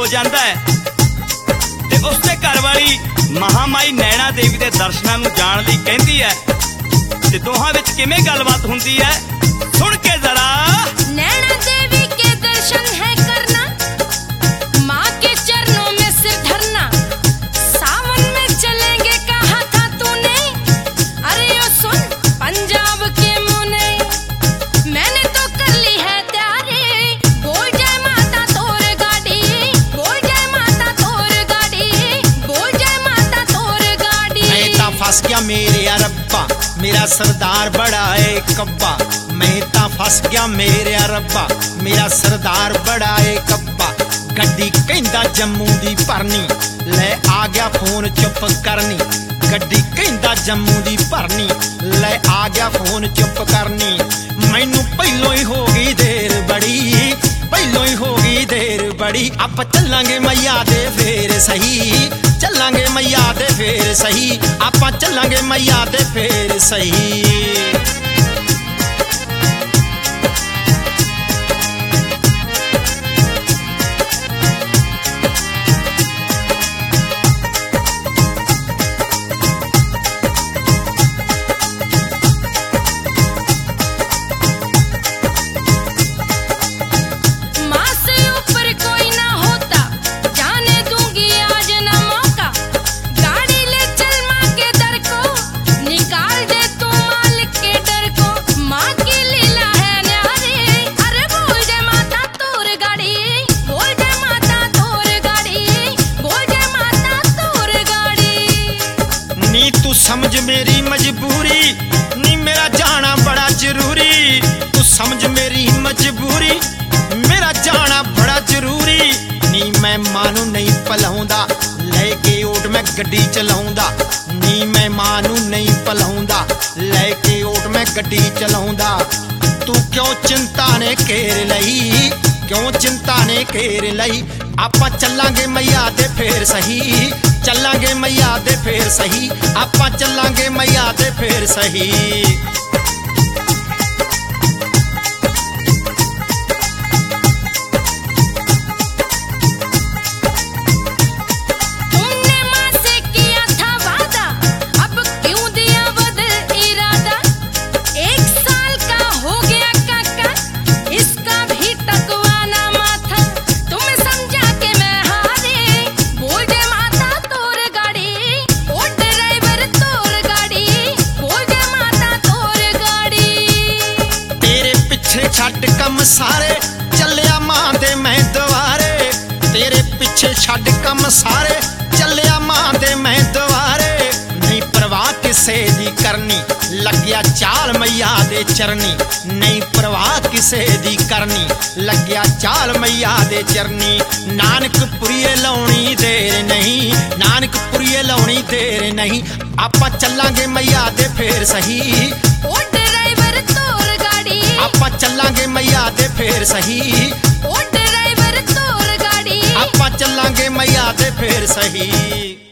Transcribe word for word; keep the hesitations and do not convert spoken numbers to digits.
हो जाता है ते उसते घर वाली महामाई नैना देवी के दर्शनां नूं जाण लई कहंदी है ते दोहां विच किवें गलबात हुंदी है सुन के जरा। नैना देवी के दर्शन है करना, माँ के चरणों में सिर धरना, सावन में चलेंगे कहा था तूने, अरे यो सुन पंजाब के मुने, मैंने तो कर ली है तैयारी, बोल जय माता तोर गाड़ी, बोल जय माता तोर गाड़ी, बोल जय माता तोर गाड़ी। मैं ता फस गया मेरे रब्बा, मेरा सरदार बड़ा है कब्बा, मैं ता फस गया मेरे रब्बा, मेरा सरदार बड़ा है कब्बा। गड्डी कहंदा जम्मू दी भरनी, ले आ गया फोन चुप करनी, गड्डी कहंदा जम्मू दी भरनी, ले आ गया फोन चुप करनी। मैनू पहलों ही हो गई देर बड़ी, पहलों ही हो गई देर बड़ी, आप चलांगे मैया दे फेर सही, चलांगे मैया दे फेर सही, आप चलांगे मैया दे फेर सही। समझ मेरी मजबूरी, नी मेरा जाना बड़ा जरूरी, तू समझ मेरी मजबूरी, मेरा जाना बड़ा जरूरी। नी मैं मानू नहीं पलाउंदा, लेके ओट मैं गड्डी चलाउंदा, नी मैं मानू नहीं पलाउंदा, लेके ओट मैं गड्डी चलाउंदा। तू क्यों चिंता ने घेर लई, क्यों चिंता ने घेर लई, आपां चलांगे मैया दे फेर सही, चलांगे मैया दे फेर सही, आपां चलांगे मैया दे फेर सही। छड़ कम सारे चलिया मां दे मैं दवारे, तेरे पीछे छड़ कम सारे चलिया मां दे मैं दवारे। नहीं परवाह किसे दी करनी, लग्या चाल मैया दे चरनी, नहीं परवाह किसे दी करनी, लग्या चाल मैया दे चरनी। नानक पुरिये लाउणी देर नहीं, नानक पुरिये लाउणी देर नहीं, आपां चलांगे मैया दे फेर सही, आपां चलांगे मैया दे फेर सही, ओ ड्राइवर तोर गाड़ी, आपां चलांगे मैया दे फेर सही।